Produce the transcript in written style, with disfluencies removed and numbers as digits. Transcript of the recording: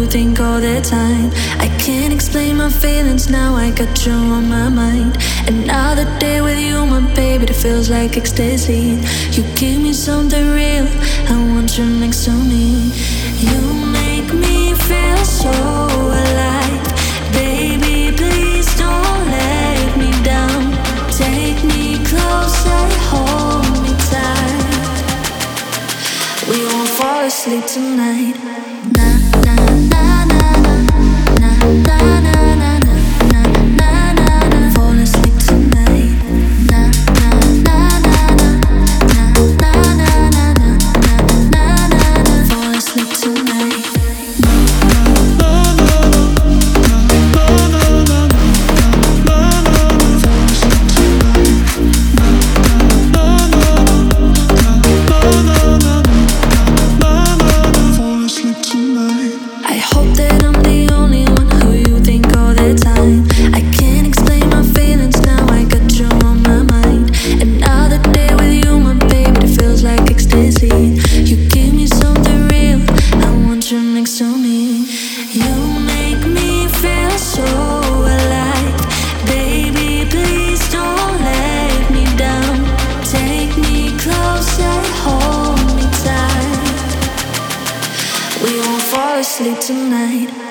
think all the time. I can't explain my feelings now, I got you on my mind. Another day with you, my baby, it feels like ecstasy. You give me something real, I want you next to me. You make me feel so alive. Baby, please don't let me down. Take me closer, hold me tight. We won't fall asleep tonight. Na na na na na na na na na na na na na. Fall asleep tonight. Na na na na na na na na na na na na. Fall asleep tonight. We won't fall asleep tonight.